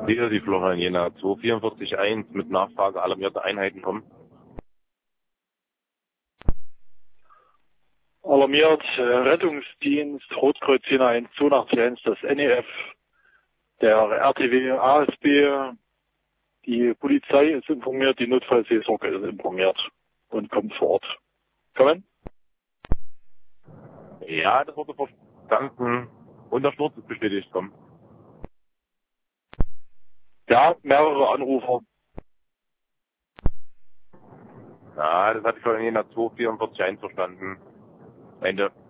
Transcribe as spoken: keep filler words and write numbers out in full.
Hier die Florian Jena zwei vier vier eins mit Nachfrage alarmierte Einheiten kommen. Alarmiert äh, Rettungsdienst Rotkreuz Jena eins zwei acht eins, das N E F, der R T W A S B, die Polizei ist informiert, die Notfallseelsorge ist informiert und kommt vor Ort. Kommen? Ja, das wurde verstanden. Und der Sturz ist bestätigt, komm. Ja, mehrere Anrufer. Ja, das hatte ich Florian Jena zwei vier vier eins verstanden. Ende.